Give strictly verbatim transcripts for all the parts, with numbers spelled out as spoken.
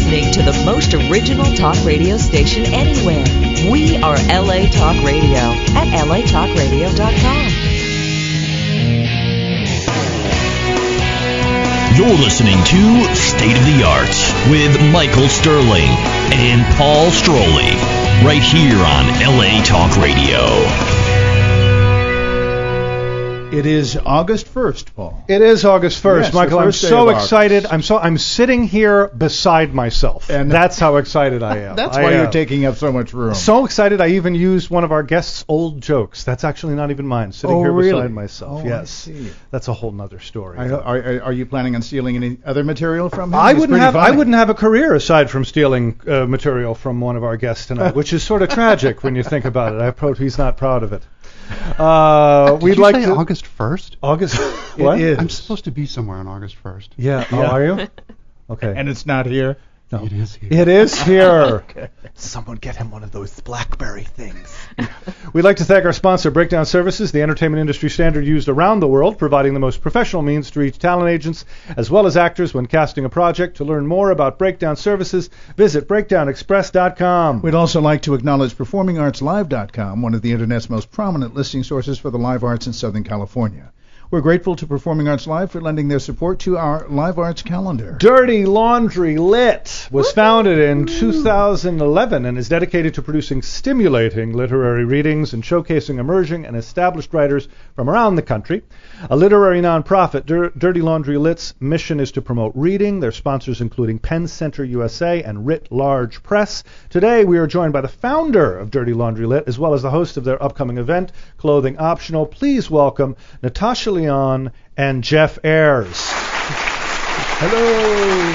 listening to the most original talk radio station anywhere. We are L A Talk Radio at L A talk radio dot com. You're listening to State of the Arts with Michael Sterling and Paul Stroley, right here on L A Talk Radio. It is August first, Paul. It is August first, Yes, Michael. the I'm first day so of excited. August. I'm so I'm sitting here beside myself, And- and that's how excited I am. That's I why am. you're taking up so much room. So excited, I even used one of our guests' old jokes. That's actually not even mine. Sitting Oh, here really? beside myself. Oh, I yes, see. that's a whole nother story. I, are, are you planning on stealing any other material from him? I He's wouldn't pretty have I funny. wouldn't have a career aside from stealing uh, material from one of our guests tonight, which is sort of tragic when you think about it. I hope he's not proud of it. Uh, Did we'd you like say to August first? August. What? is. I'm supposed to be somewhere on August first. Yeah. Oh, Yeah. are you? Okay. And it's not here. No. It is here. It is here. Someone get him one of those BlackBerry things. We'd like to thank our sponsor, Breakdown Services, the entertainment industry standard used around the world, providing the most professional means to reach talent agents as well as actors when casting a project. To learn more about Breakdown Services, visit breakdown express dot com. We'd also like to acknowledge performing arts live dot com, one of the Internet's most prominent listing sources for the live arts in Southern California. We're grateful to Performing Arts Live for lending their support to our live arts calendar. Dirty Laundry Lit was founded in two thousand eleven and is dedicated to producing stimulating literary readings and showcasing emerging and established writers from around the country. A literary nonprofit, Dir- Dirty Laundry Lit's mission is to promote reading. Their sponsors including Penn Center U S A and Writ Large Press. Today we are joined by the founder of Dirty Laundry Lit as well as the host of their upcoming event, Clothing Optional. Please welcome Natasha Leon and Jeff Ayers. Hello.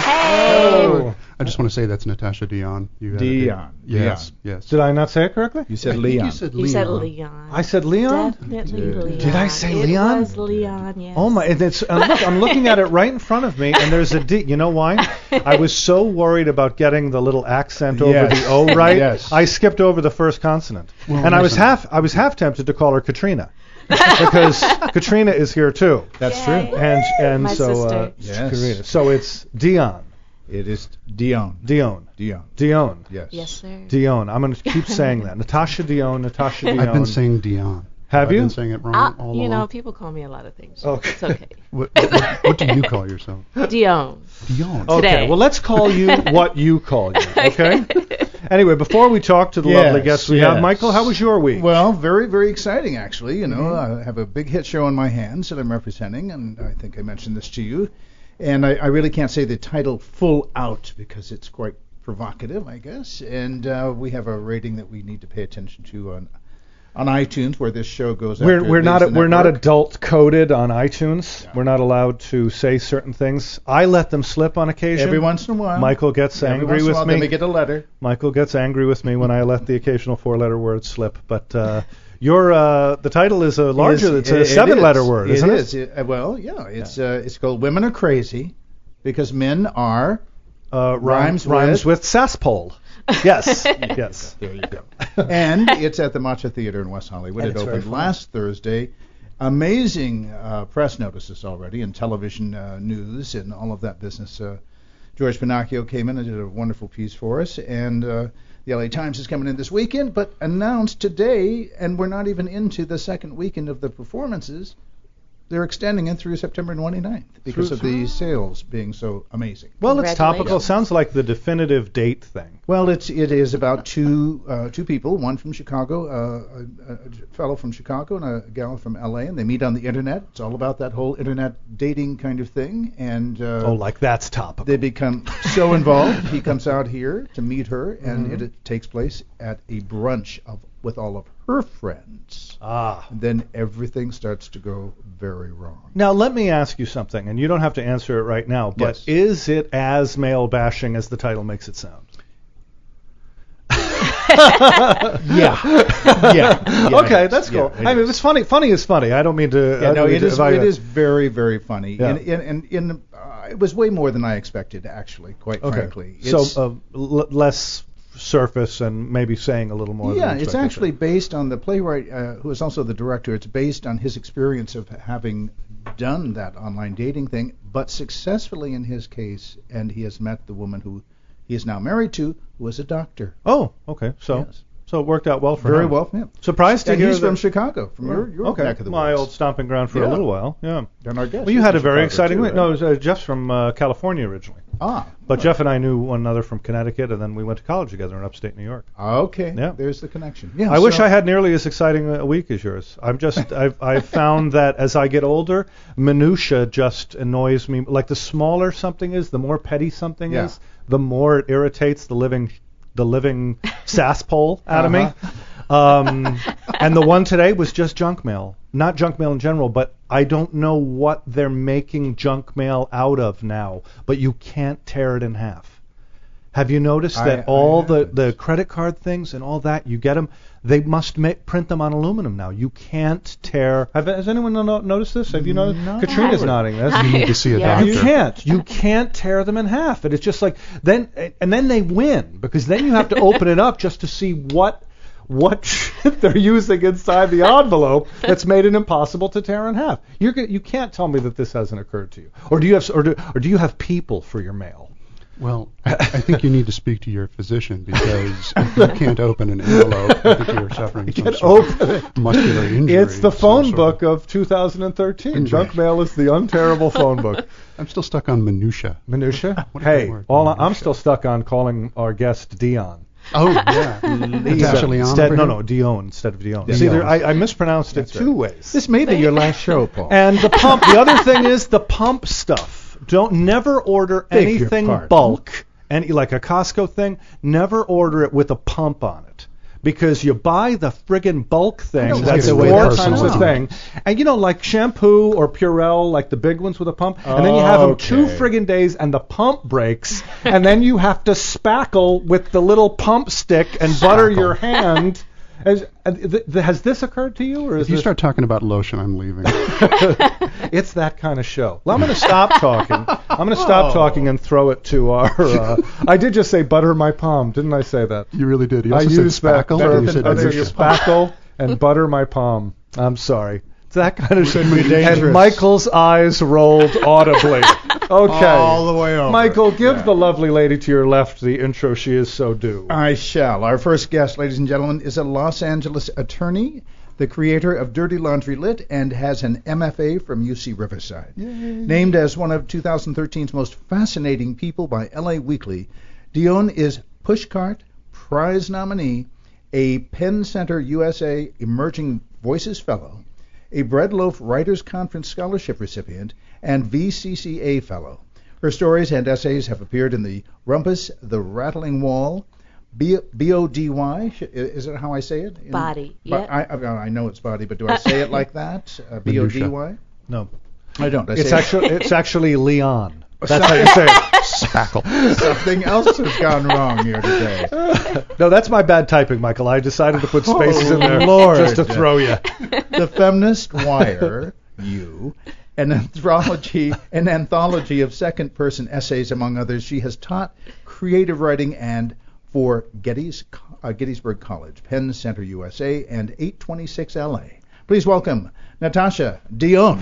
Hey. I just want to say that's Natasha Dion. You had a Dion. good- Yes. Yes. Did I not say it correctly? You I said think Leon. You said You Leon. said Leon. I said Leon? Definitely Did. Leon. Did I say it Leon? It was Leon, yes. Oh my! And it's, uh, look, I'm looking at it right in front of me, and there's a D. You know why? I was so worried about getting the little accent over Yes. the O right. Yes. I skipped over the first consonant, Well, and I was listen. half I was half tempted to call her Katrina because Katrina is here too, That's Yay. true. and and My so uh, sister. Yes. Katrina. So it's Dion, It is Dion. Dion, Dion. Dion, Yes. Yes, sir. Dion. I'm going to keep saying that. Natasha Dion, Natasha Dion. I've been saying Dion. Have I've you? been saying it wrong I, all you along. know, people call me a lot of things. Okay. It's okay. What, what, what do you call yourself? Dion. Dion. Okay, Today. well, let's call you what you call you, okay? Anyway, before we talk to the Yes, lovely guests we yes. have, Michael, how was your week? Well, very, very exciting, actually. You know, Mm-hmm. I have a big hit show on my hands that I'm representing, and I think I mentioned this to you. And I, I really can't say the title full out because it's quite provocative, I guess. And uh, we have a rating that we need to pay attention to on on iTunes, where this show goes. we're after it we're not leaves the we're not network. adult coded on iTunes. Yeah. We're not allowed to say certain things. I let them slip on occasion. Every once in a while. Michael gets Every angry once in a with while, me. Then we get a letter. Michael gets angry with me when I let the occasional four-letter word slip. But uh, your uh, the title is a larger. It's- it's a it- it seven-letter is. word, It isn't it? is. It, uh, well, yeah. It's uh, it's called Women Are Crazy because men are. Uh, Rhymes rhymes rhymes with- with sarsaparilla. Yes. Yes. There you go. And it's at the Matcha Theater in West Hollywood. And It it's very opened fun. last Thursday. Amazing uh, press notices already and television uh, news and all of that business. Uh, George Pinocchio came in and did a wonderful piece for us. And uh, the L A Times is coming in this weekend, but announced today, and we're not even into the second weekend of the performances, they're extending it through September twenty-ninth because Through- of the sales being so amazing. Well, it's topical. Congratulations. Sounds like the definitive date thing. Well, it's it is about two uh, two people, one from Chicago, uh, a, a fellow from Chicago, and a gal from L A, and they meet on the internet. It's all about that whole internet dating kind of thing, and uh, Oh, like that's topical. they become so involved. He comes out here to meet her, and Mhm. it, it takes place at a brunch of with all of her friends. Ah. And then everything starts to go very wrong. Now, let me ask you something, and you don't have to answer it right now, but Yes. is it as male bashing as the title makes it sound? Yeah. yeah. yeah Okay, it that's is. cool. Yeah, it I mean, is. it's funny. Funny is funny. I don't mean to. Yeah, I no, don't mean it to is. evaluate. It is very, very funny, Yeah. and and and in, uh, it was way more than I expected, actually. Quite Okay. frankly, So It's- uh, l- less surface and maybe saying a little more. yeah, than it's expected. actually based on the playwright, uh, who is also the director. It's based on his experience of having done that online dating thing, but successfully in his case, and he has met the woman who he is now married to, who is a doctor. Oh, okay. So Yes. so it worked out well for Very him. well for him. Surprised to And hear he's that- from Chicago, from your, your okay. neck of the My woods. old stomping ground for Yeah. a little while. Yeah. And our guest Well, you is had from a very Chicago, exciting. too, li- right? No, it was, uh, Jeff's from uh, California originally. Ah. But Jeff and I knew one another from Connecticut, and then we went to college together in upstate New York. Okay. Yeah. There's the connection. Yeah. I wish so- I had nearly as exciting a week as yours. I'm just I've I've found that as I get older, minutia just annoys me. Like the smaller something is, the more petty something Yeah. is, the more it irritates the living the living sasspole out of me. Um, and the one today was just junk mail. Not junk mail in general, but I don't know what they're making junk mail out of now, but you can't tear it in half. Have you noticed I- that I all the, haven't. the credit card things and all that, you get them, they must make, print them on aluminum now. You can't tear. Have, has anyone no, noticed this? Have you noticed? No. Katrina's nodding. That's, You need to see a Yeah. doctor. you can't. You can't tear them in half. And it's just like then, and then they win because then you have to open it up just to see what what shit they're using inside the envelope that's made it impossible to tear in half. You're g- you can't tell me that this hasn't occurred to you, or do you have or do, or do you have people for your mail? Well, I I think you need to speak to your physician because if you can't open an envelope, I think you're suffering some can't sort open of muscular injury. It's the some phone sort book of two thousand thirteen. Injury. Junk mail is the untearable phone book. I'm still stuck on minutia. Minutia. What a great Hey, word, all I, I'm minutia. still stuck on calling our guest Dion. Oh yeah, Natasha Leon. Instead, over no, here? no, Dion instead of Dion. Yeah. See, there, Dion. I, I mispronounced it That's two right. ways. This may be your last show, Paul. And the pump. The other thing is the pump stuff. Don't never order Beg your anything pardon. bulk, any like a Costco thing. Never order it with a pump on it. Because you buy the friggin' bulk thing don't that's like the way four that's times the personalized. thing, and you know, like shampoo or Purell, like the big ones with a pump, and then you have them two Okay. friggin' days, and the pump breaks, and then you have to spackle with the little pump stick and butter your hand. Has, uh, th- th- has this occurred to you, or is If you this start talking about lotion, I'm leaving. it's that kind of show. Well, I'm going to stop talking. I'm going to stop Oh. talking and throw it to our. Uh, I did just say butter my palm, didn't I say that? You really did. You I also said used that spackle, verb and you said and minutia. spackle and butter my palm. I'm sorry. It's that kind of show. be dangerous. And Michael's eyes rolled audibly. Okay. All the way over. Michael, give Yeah. the lovely lady to your left the intro she is so due. I shall. Our first guest, ladies and gentlemen, is a Los Angeles attorney, the creator of Dirty Laundry Lit, and has an M F A from U C Riverside. Named as one of twenty thirteen's most fascinating people by L A Weekly, Dion is Pushcart Prize nominee, a Penn Center U S A Emerging Voices Fellow, a Breadloaf Writers Conference Scholarship recipient, and V C C A Fellow. Her stories and essays have appeared in the Rumpus, The Rattling Wall, B- B-O-D-Y, sh- is it how I say it? In- Body, But yep. I, I, I know it's body, but do I say it like that? Uh, B O D Y? No. I don't. I It's say actually it's actually Leon. That's how you say it. Spackle. something else has gone wrong here today. No, that's my bad typing, Michael. I decided to put spaces in there Oh, Lord. just to throw you. The Feminist Wire, you, an anthology, an anthology of second-person essays, among others. She has taught creative writing and for Gettys, uh, Gettysburg College, Penn Center U S A, and eight twenty-six L A. Please welcome Natasha Dion.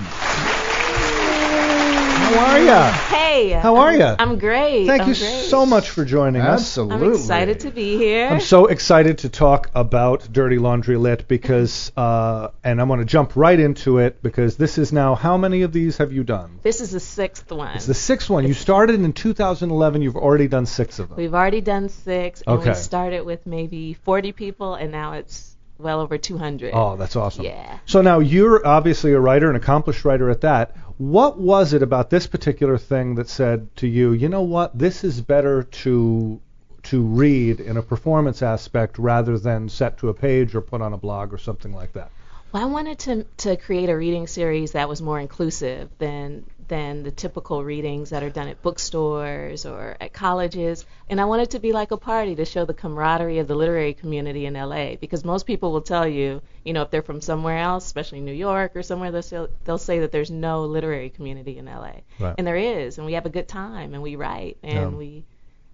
How are you? Hey. How are ya? I'm great. Thank I'm you great. so much for joining us. Absolutely. I'm excited to be here. I'm so excited to talk about Dirty Laundry Lit because, uh, and I'm going to jump right into it because this is now, how many of these have you done? This is the sixth one. It's the sixth one. You started in two thousand eleven. You've already done six of them. We've already done six, and Okay. we started with maybe forty people, and now it's well over two hundred. Oh, that's awesome. Yeah. So now you're obviously a writer, an accomplished writer at that. What was it about this particular thing that said to you, you know what, this is better to to read in a performance aspect rather than set to a page or put on a blog or something like that? Well, I wanted to to create a reading series that was more inclusive than than the typical readings that are done at bookstores or at colleges. And I wanted to be like a party to show the camaraderie of the literary community in L A, because most people will tell you, you know, if they're from somewhere else, especially New York or somewhere, they'll say, they'll say that there's no literary community in L A. Right. And there is, and we have a good time, and we write, and Yeah. we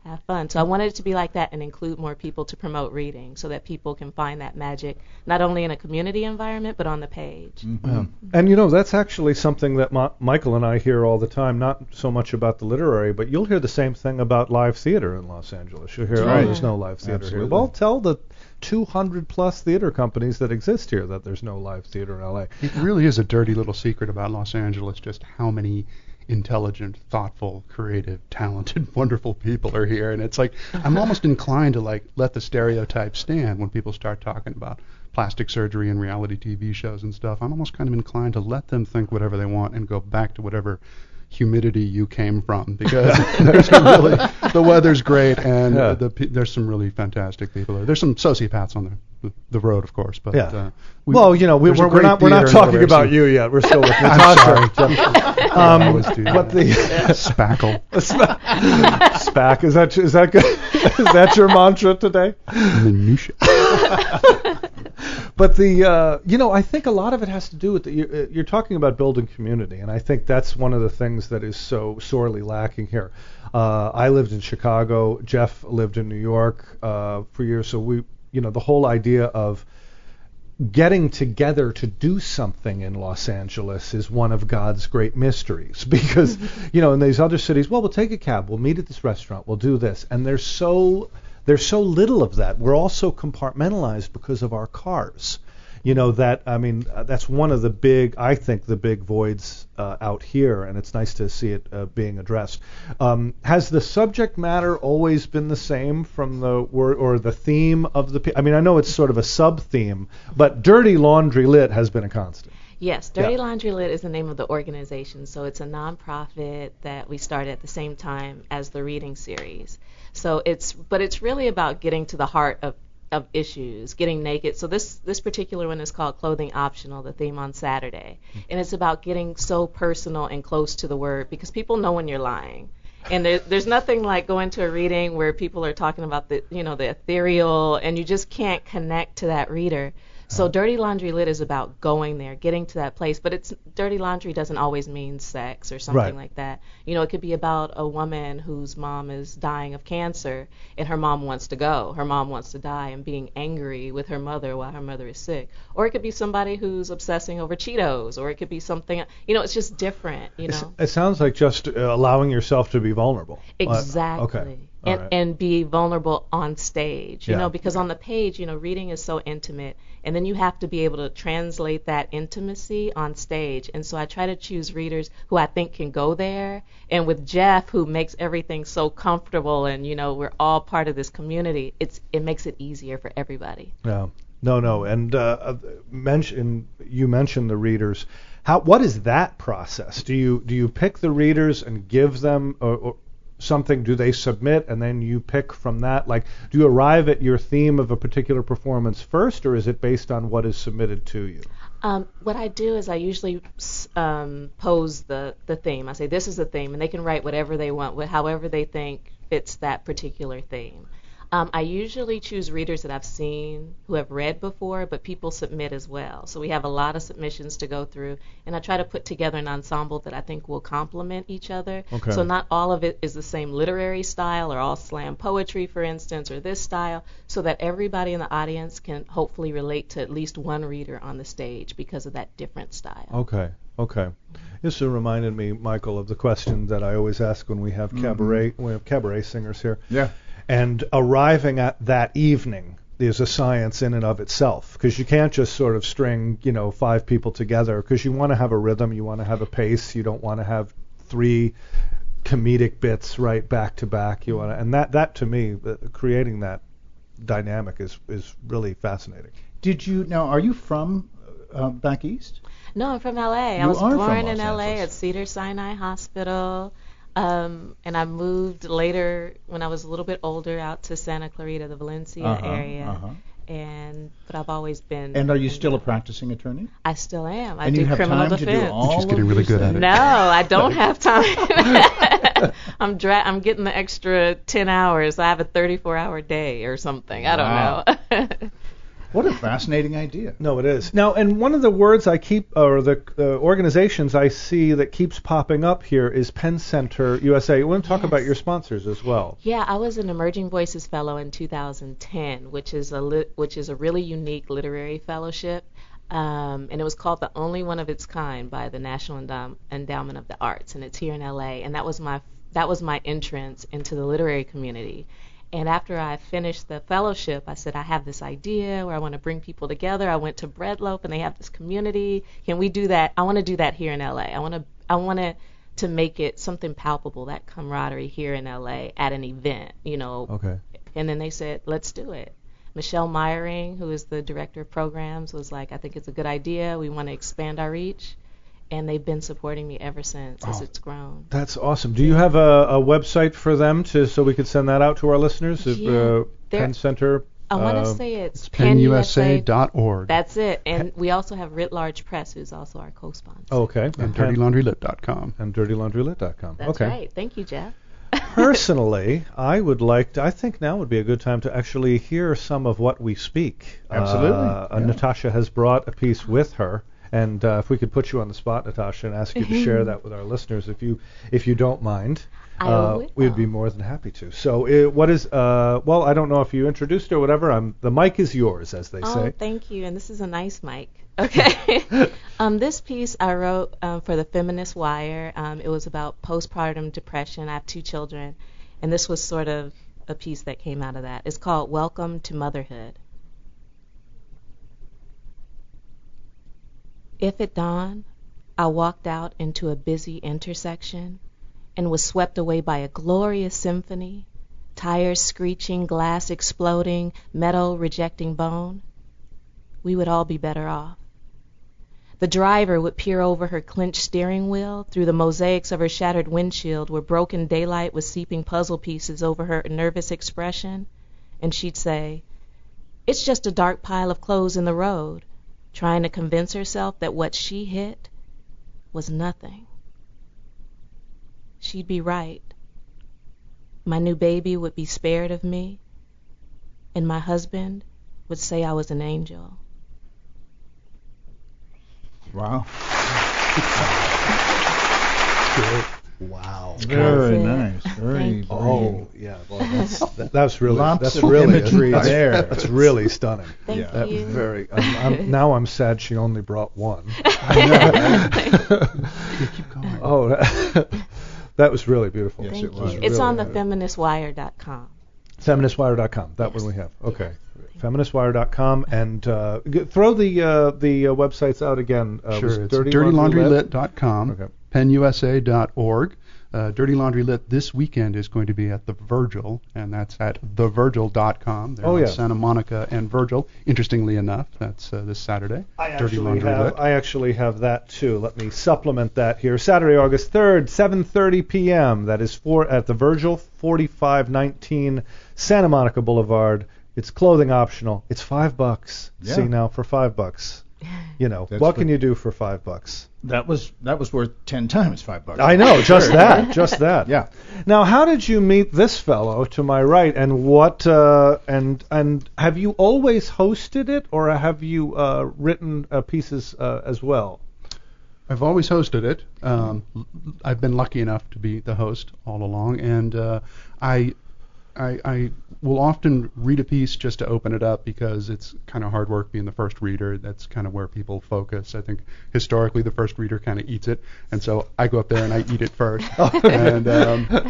have fun. So I wanted it to be like that and include more people to promote reading so that people can find that magic not only in a community environment but on the page. Mm-hmm. Yeah. And you know, that's actually something that Ma- Michael and I hear all the time, not so much about the literary, but you'll hear the same thing about live theater in Los Angeles. You'll hear, Right. oh, there's no live theater Absolutely. here. Well, tell the two hundred plus theater companies that exist here that there's no live theater in L A. It really is a dirty little secret about Los Angeles, just how many intelligent, thoughtful, creative, talented, wonderful people are here. And it's like, I'm almost inclined to like let the stereotypes stand when people start talking about plastic surgery and reality T V shows and stuff. I'm almost kind of inclined to let them think whatever they want and go back to whatever humidity you came from, because there's some really, the weather's great, and Yeah. uh, the, pe- there's some really fantastic people there. There's some sociopaths on the the road, of course, but Yeah. uh, we, Well, you know, we, there's a we're, we're great not we're not theater in talking Literacy. about you yet. We're still with I'm sorry, Natasha. Jeff. I Um, always do but that. the spackle. SPAC, is that is that good? Is that your mantra today? Minutia. But the, uh, you know, I think a lot of it has to do with the, you're, you're talking about building community, and I think that's one of the things that is so sorely lacking here. Uh, I lived in Chicago. Jeff lived in New York uh, for years, so we, you know, the whole idea of getting together to do something in Los Angeles is one of God's great mysteries, because, you know, in these other cities, well, we'll take a cab, we'll meet at this restaurant, we'll do this, and there's so there's so little of that. We're all so compartmentalized because of our cars. You know, that, I mean, uh, that's one of the big, I think, the big voids uh, out here, and it's nice to see it uh, being addressed. Um, has the subject matter always been the same from the word or the theme of the? I mean, I know it's sort of a sub-theme, but Dirty Laundry Lit has been a constant. Yes, Dirty Yeah. Laundry Lit is the name of the organization. So it's a nonprofit that we started at the same time as the reading series. So it's, but it's really about getting to the heart of, of issues, getting naked. So this this particular one is called Clothing Optional, the theme on Saturday. And it's about getting so personal and close to the word, because people know when you're lying. And there, there's nothing like going to a reading where people are talking about the, you know, the ethereal, and you just can't connect to that reader. So Dirty Laundry Lit is about going there, getting to that place. But it's dirty laundry doesn't always mean sex or something Right. like that. You know, it could be about a woman whose mom is dying of cancer, and her mom wants to go. Her mom wants to die, and being angry with her mother while her mother is sick. Or it could be somebody who's obsessing over Cheetos, or it could be something, you know, it's just different, you It's- know. It sounds like just uh, allowing yourself to be vulnerable. Uh, Exactly. okay. All And, right. and be vulnerable on stage, you Yeah. know, because on the page, you know, reading is so intimate, and then you have to be able to translate that intimacy on stage. And so I try to choose readers who I think can go there. And with Jeff, who makes everything so comfortable, and, you know, we're all part of this community, it's it makes it easier for everybody. No, no, no. And uh, uh, mention you mentioned the readers. How? What is that process? Do you do you pick the readers and give them or, or something? Do they submit and then you pick from that? Like, do you arrive at your theme of a particular performance first, or is it based on what is submitted to you? Um, what I do is I usually um, pose the, the theme. I say, this is the theme, and they can write whatever they want, wh- however they think fits that particular theme. Um, I usually choose readers that I've seen who have read before, but people submit as well. So we have a lot of submissions to go through, and I try to put together an ensemble that I think will complement each other. Okay. So not all of it is the same literary style, or all slam poetry, for instance, or this style, so that everybody in the audience can hopefully relate to at least one reader on the stage because of that different style. Okay, okay. This reminded me, Michael, of the question that I always ask when we have cabaret when we have cabaret singers here. Yeah. And arriving at that evening is a science in and of itself, because you can't just sort of string, you know, five people together, because you want to have a rhythm, you want to have a pace, you don't want to have three comedic bits right back to back. You want to, and that that to me, uh, creating that dynamic is is really fascinating. Did you now? Are you from uh, back east? No, I'm from L A. I You was are from born in Los L A Angeles. at Cedars-Sinai Hospital, um, and I moved later when I was a little bit older out to Santa Clarita, the Valencia Uh-huh, area. uh-huh. And but I've always been. And are you still a practicing attorney? I still am. I and do you have criminal time defense. to do all She's of getting really these good at things? it. No, I don't have time. I'm dra- I'm getting the extra ten hours. I have a thirty-four hour day or something. I don't Wow. know. What a fascinating idea. No, it is. Now, and one of the words I keep, or the uh, organizations I see that keeps popping up here is Penn Center U S A. We want to talk Yes. about your sponsors as well. Yeah, I was an Emerging Voices Fellow in two thousand ten, which is a li- which is a really unique literary fellowship, um, and it was called the only one of its kind by the National Endow- Endowment of the Arts, and it's here in L A. And that was my that was my entrance into the literary community. And after I finished the fellowship, I said, I have this idea where I want to bring people together. I went to Breadloaf, and they have this community. Can we do that? I want to do that here in L A. I want to I want to to make it something palpable, that camaraderie here in L A at an event, you know. Okay. And then they said, let's do it. Michelle Meyering, who is the director of programs, was like, I think it's a good idea. We want to expand our reach. And they've been supporting me ever since as Oh. it's grown. That's awesome. Do you have a, a website for them to so we could send that out to our listeners? If, Yeah, uh, they're- Penn Center. I want to uh, say it's penn u s a dot org That's it. And we also have Writ Large Press, who's also our co-sponsor. oh, okay. and dirty laundry lit dot com. And dirty laundry lit dot com. That's okay. right. Thank you, Jeff. Personally, I would like to, I think now would be a good time to actually hear some of what we speak. Absolutely, Uh, uh, yeah. Natasha has brought a piece with her. And uh, if we could put you on the spot, Natasha, and ask you to share that with our listeners, if you if you don't mind, I uh, will. we'd be more than happy to. So, uh, what is? Uh, well, I don't know if you introduced or whatever. I'm the mic is yours, as they Oh, say. thank you. And this is a nice mic. Okay. um, this piece I wrote um, for the Feminist Wire. Um, it was about postpartum depression. I have two children, and this was sort of a piece that came out of that. It's called Welcome to Motherhood. If at dawn I walked out into a busy intersection and was swept away by a glorious symphony, tires screeching, glass exploding, metal rejecting bone, we would all be better off. The driver would peer over her clenched steering wheel through the mosaics of her shattered windshield where broken daylight was seeping puzzle pieces over her nervous expression, and she'd say, "It's just a dark pile of clothes in the road," trying to convince herself that what she hit was nothing. She'd be right. My new baby would be spared of me, and my husband would say I was an angel. Wow. Wow. Very it. nice. Very, Thank you. very Oh, yeah. Well, that's that, that's really Lots that's of really imagery there. That's really stunning. Thank Yeah. That you. very. I'm, I'm, now I'm sad she only brought one. You keep going. Oh, that was really beautiful. Yes, Thank it you. was. It's really on the good. feminist wire dot com. feminist wire dot com. That Yes. one we have. Okay. feminist wire dot com and uh, g- throw the uh, the uh, websites out again. Uh, Sure, was it's Dirty dirty laundry Laundry lit dot com, Okay. penn u s a dot org. Uh, Dirty Laundry Lit this weekend is going to be at the Virgil, and that's at the virgil dot com. They're Oh, on yeah. Santa Monica and Virgil. Interestingly enough, that's uh, this Saturday. I Dirty actually Laundry have Lit. I actually have that too. Let me supplement that here. Saturday, August third, seven thirty p.m. That is for at the Virgil, forty-five nineteen Santa Monica Boulevard. It's clothing optional. It's five bucks. Yeah. See now, for five bucks, you know That's what for- can you do for five bucks? That was that was worth ten times five bucks. I know, just that, just that. Yeah. Now, how did you meet this fellow to my right, and what? Uh, and and have you always hosted it, or have you uh, written uh, pieces uh, as well? I've always hosted it. Um, l- I've been lucky enough to be the host all along, and uh, I, I, I will often read a piece just to open it up because it's kind of hard work being the first reader. That's kind of where people focus. I think historically the first reader kind of eats it, and so I go up there and I eat it first. and um,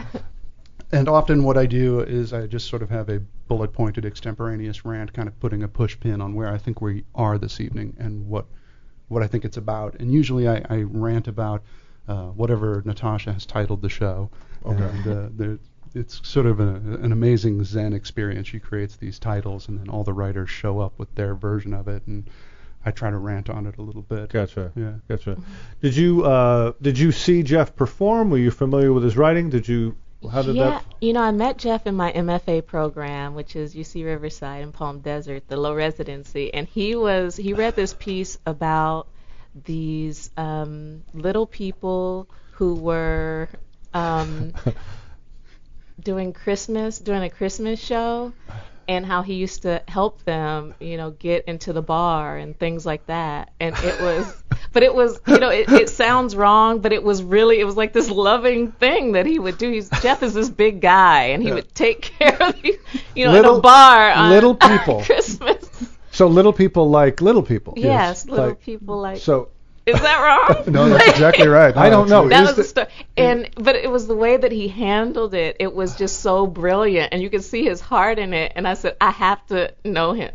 and often what I do is I just sort of have a bullet-pointed extemporaneous rant, kind of putting a push pin on where I think we are this evening and what what I think it's about. And usually I, I rant about uh, whatever Natasha has titled the show. Okay. And uh, there, it's sort of a, an amazing Zen experience. She creates these titles, and then all the writers show up with their version of it, and I try to rant on it a little bit. Gotcha. Yeah. Gotcha. Did you uh, did you see Jeff perform? Were you familiar with his writing? Did you? How did yeah, that? you know, I met Jeff in my M F A program, which is U C Riverside and Palm Desert, the low residency, and he was he read this piece about these um, little people who were um, doing Christmas, doing a Christmas show, and how he used to help them, you know, get into the bar and things like that. And it was, but it was, you know, it, it sounds wrong, but it was really, it was like this loving thing that he would do. He's Jeff is this big guy, and he yeah. would take care of you, you know, little, in a bar on, little people. on Christmas. So little people like little people. Yes, yes. little like, people like. So. Is that wrong? No, that's exactly right. No, I don't know. That Is was the story. And but it was the way that he handled it. It was just so brilliant, and you could see his heart in it. And I said, I have to know him.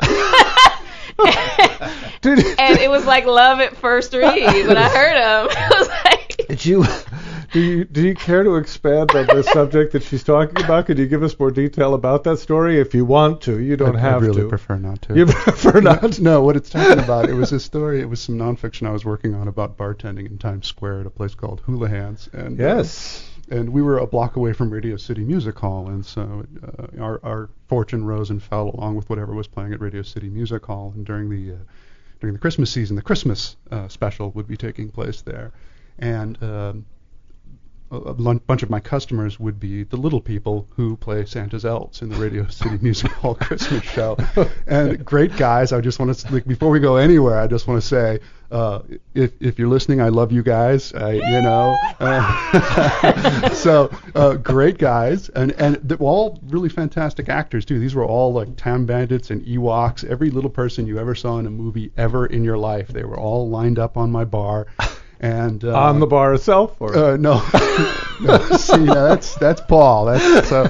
and, and it was like love at first read. When I heard him, I was like, Did you? Do you do you care to expand on the subject that she's talking about? Could you give us more detail about that story if you want to? You don't I, have to. I really to. prefer not to. You prefer not? No, what it's talking about, it was a story, it was some nonfiction I was working on about bartending in Times Square at a place called Hula Hands. And, yes. Uh, and we were a block away from Radio City Music Hall, and so uh, our, our fortune rose and fell along with whatever was playing at Radio City Music Hall. And during the uh, during the Christmas season, the Christmas uh, special would be taking place there. And um, a bunch of my customers would be the little people who play Santa's elves in the Radio City Music Hall Christmas show. And great guys. I just want to, like, before we go anywhere, I just want to say, uh, if if you're listening, I love you guys. I, you know, uh, so uh, great guys, and and they're all really fantastic actors too. These were all like Tam Bandits and Ewoks. Every little person you ever saw in a movie ever in your life, they were all lined up on my bar. And uh, on the bar itself, or uh, no, no, see, no, that's that's Paul. That's so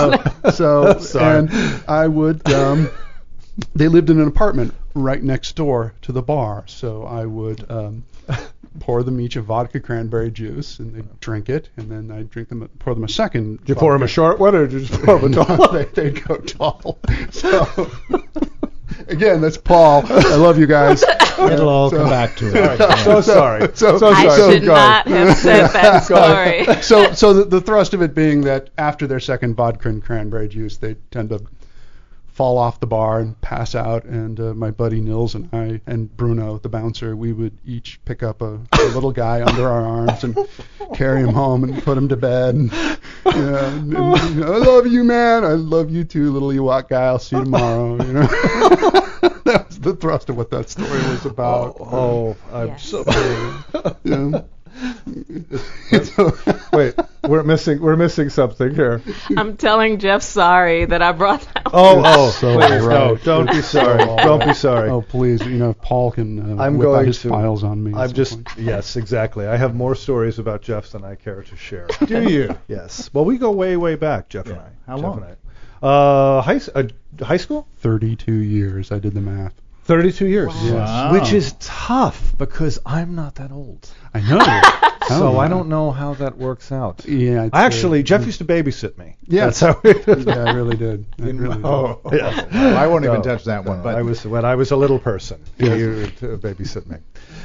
so so. And I would. Um, they lived in an apartment right next door to the bar, so I would um, pour them each a vodka cranberry juice, and they'd drink it, and then I'd drink them, pour them a second. Did you pour them a short one, or did you just pour them a tall? No, they, they'd go tall. So. Again, that's Paul. I love you guys. It'll all so, come back to it. Right. So sorry. So, so I sorry. should not have said that story. so, so the, the thrust of it being that after their second vodka and cranberry juice, they tend to fall off the bar and pass out. And uh, my buddy Nils and I and Bruno, the bouncer, we would each pick up a, a little guy under our arms and carry him home and put him to bed. And, you know, and, and, you know, I love you, man. I love you too, little Ewok guy. I'll see you tomorrow. You know, that was the thrust of what that story was about. Oh, oh I'm yes. so. Yeah. Wait, we're missing we're missing something here. I'm telling Jeff sorry that I brought that. Oh, oh, so please, right. no, don't be sorry. Don't be sorry. Oh, please, you know, if Paul can uh, I'm whip going out his to, files on me. I'm just point. Yes, exactly. I have more stories about Jeff than I care to share. Do you? Yes. Well, we go way, way back, Jeff Yeah. and I. How Jeff long? And I. Uh, high uh, high school. thirty-two years. I did the math. thirty-two years. Wow. Yes. Wow. Which is tough because I'm not that old. I know. So oh, I don't know how that works out. Yeah. I'd Actually, say, Jeff used to babysit me. Yeah. That's how it yeah, I really did. I really did. Oh, Yeah. well, I won't even No, touch that one. no, But I was when I was a little person. Yes. You used to babysit me.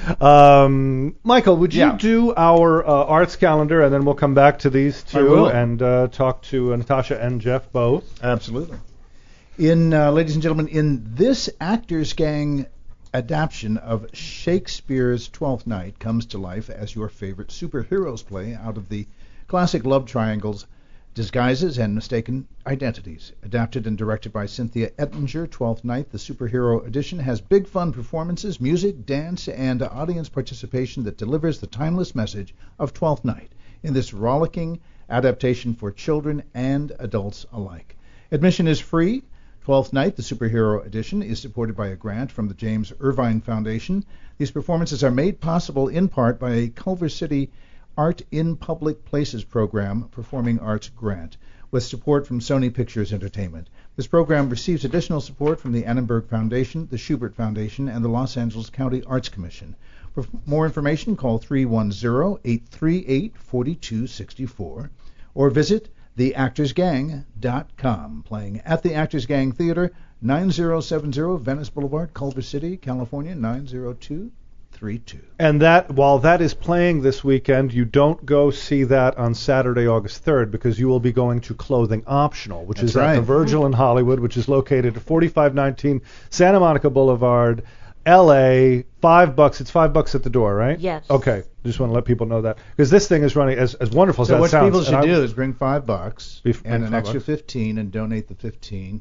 Um, Michael, would you Yeah. do our uh, arts calendar, and then we'll come back to these I two will. and uh, talk to uh, Natasha and Jeff both. absolutely. In uh, ladies and gentlemen, in this Actors Gang adaptation of Shakespeare's Twelfth Night comes to life as your favorite superheroes play out of the classic love triangles, Disguises and Mistaken Identities. Adapted and directed by Cynthia Ettinger, Twelfth Night, the superhero edition, has big fun performances, music, dance, and audience participation that delivers the timeless message of Twelfth Night in this rollicking adaptation for children and adults alike. Admission is free. Twelfth Night, the Superhero Edition, is supported by a grant from the James Irvine Foundation. These performances are made possible in part by a Culver City Art in Public Places program, Performing Arts Grant, with support from Sony Pictures Entertainment. This program receives additional support from the Annenberg Foundation, the Schubert Foundation, and the Los Angeles County Arts Commission. For more information, call three one zero, eight three eight, four two six four or visit the actors gang dot com. Playing at the Actors Gang Theater, nine zero seven zero Venice Boulevard, Culver City, California, nine zero two three two. And that while that is playing this weekend, you don't go see that on Saturday, August third, because you will be going to Clothing Optional, which That's is at right. the Virgil in Hollywood, which is located at forty-five nineteen Santa Monica Boulevard, L A. Five bucks. It's five bucks at the door, right? Yes. Okay. Just want to let people know that because this thing is running as as wonderful as So that what sounds. people and should I- do is bring five bucks Bef- bring and an five extra bucks. fifteen and donate the fifteen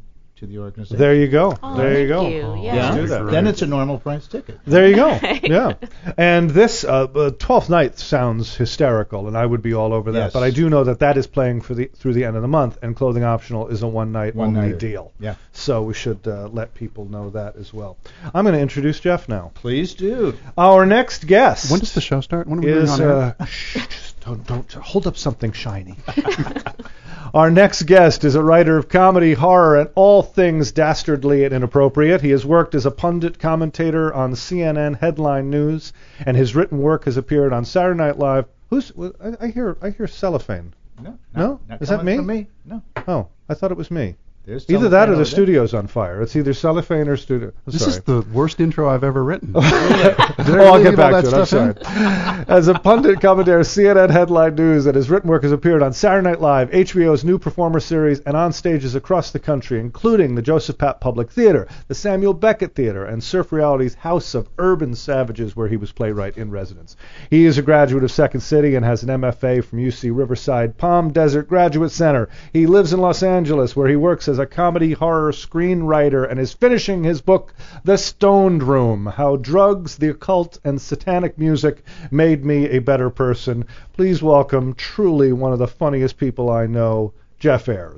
to the organization. There you go. Oh, there you thank go. you. Yeah. Yeah. Do that. Then it's a normal price ticket. There you go. Yeah. And this uh, uh, twelfth Night sounds hysterical, and I would be all over that. Yes. But I do know that that is playing for the through the end of the month, and Clothing Optional is a one-night One only nighter. deal. Yeah. So we should uh, let people know that as well. I'm going to introduce Jeff now. Please do. Our next guest When does the show start? When are we going is on air? uh, shh, just don't don't hold up something shiny. Our next guest is a writer of comedy, horror, and all things dastardly and inappropriate. He has worked as a pundit commentator on C N N Headline News, and his written work has appeared on Saturday Night Live. Who's? I, I hear I hear cellophane. No. No? Not, not Is that coming me? from me? No. Oh, I thought it was me. There's Either that or telephone the over studio's on fire. It's either cellophane or studio. I'm This sorry. is the worst intro I've ever written. Oh, I I'll really get leave back all to it. that I'm stuff sorry. As a pundit commentator, C N N Headline News, and his written work has appeared on Saturday Night Live, H B O's new performer series, and on stages across the country, including the Joseph Papp Public Theater, the Samuel Beckett Theater, and Surf Reality's House of Urban Savages, where he was playwright in residence. He is a graduate of Second City and has an M F A from U C Riverside Palm Desert Graduate Center. He lives in Los Angeles, where he works as a comedy horror screenwriter and is finishing his book, The Stoned Room, How Drugs, the Occult, and Satanic Music Made Me a Better Person. Please welcome truly one of the funniest people I know, Jeff Ayers.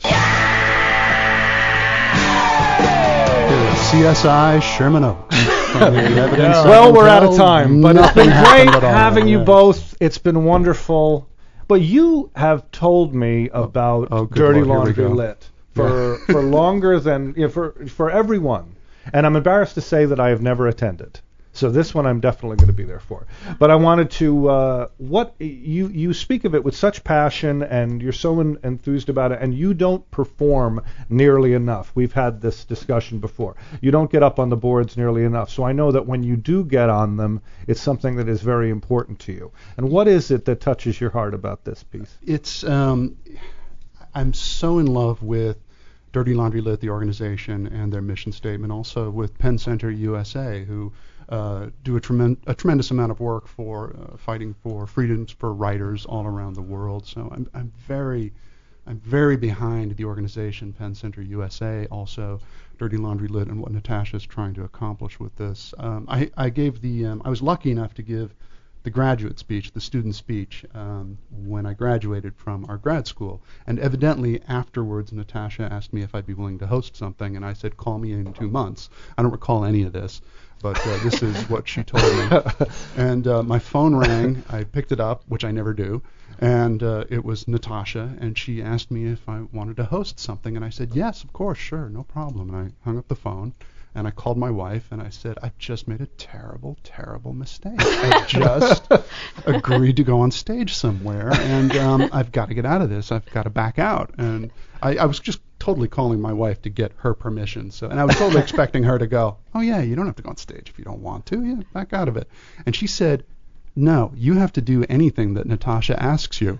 C S I Sherman Oaks. From the evidence I Well, can we're out of tell, time, but it's been nothing happened great at all. having you Yeah. both. It's been wonderful. But you have told me about oh, good Dirty Lord, here we Laundry go. Lit for for longer than you know, for for everyone, and I'm embarrassed to say that I have never attended. So this one I'm definitely going to be there for. But I wanted to uh, what you you speak of it with such passion, and you're so en- enthused about it, and you don't perform nearly enough. We've had this discussion before. You don't get up on the boards nearly enough. So I know that when you do get on them, it's something that is very important to you. And what is it that touches your heart about this piece? It's um, I'm so in love with Dirty Laundry Lit, the organization, and their mission statement. Also with Penn Center U S A, who uh, do a, tremen- a tremendous amount of work for uh, fighting for freedoms for writers all around the world. So I'm, I'm very, I'm very behind the organization Penn Center U S A, also Dirty Laundry Lit, and what Natasha is trying to accomplish with this. Um, I, I gave the, um, I was lucky enough to give the graduate speech, the student speech, um, when I graduated from our grad school. And evidently afterwards, Natasha asked me if I'd be willing to host something, and I said, call me in two months. I don't recall any of this, but uh, this is what she told me. And uh, my phone rang. I picked it up, which I never do, and uh, it was Natasha, and she asked me if I wanted to host something, and I said, yes, of course, sure, no problem. And I hung up the phone. And I called my wife and I said, I've just made a terrible, terrible mistake. I just agreed to go on stage somewhere, and um, I've got to get out of this. I've got to back out. And I, I was just totally calling my wife to get her permission. So, and I was totally expecting her to go, oh yeah, you don't have to go on stage if you don't want to. Yeah, back out of it. And she said, no, you have to do anything that Natasha asks you.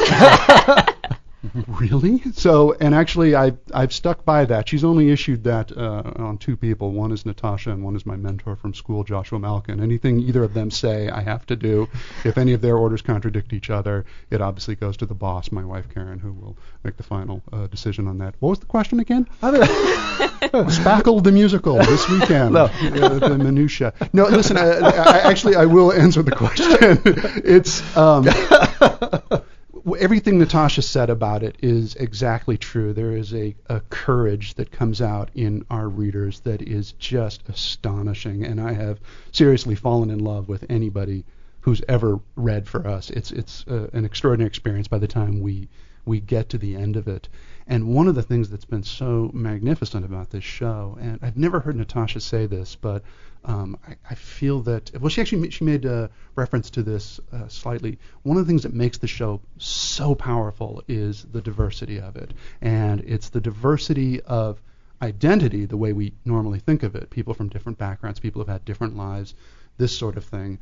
Really? So, and actually, I, I've stuck by that. She's only issued that uh, on two people. One is Natasha, and one is my mentor from school, Joshua Malkin. Anything either of them say, I have to do. If any of their orders contradict each other, it obviously goes to the boss, my wife Karen, who will make the final uh, decision on that. What was the question again? Spackle the musical this weekend. No. Uh, the minutia. No, listen. I, I, actually, I will answer the question. It's. Um, Everything Natasha said about it is exactly true. There is a, a courage that comes out in our readers that is just astonishing, and I have seriously fallen in love with anybody who's ever read for us. It's it's uh, an extraordinary experience by the time we we get to the end of it. And one of the things that's been so magnificent about this show, and I've never heard Natasha say this, but um, I, I feel that, well, she actually she made a reference to this uh, slightly. One of the things that makes the show so powerful is the diversity of it. And it's the diversity of identity, the way we normally think of it. People from different backgrounds, people have had different lives, this sort of thing.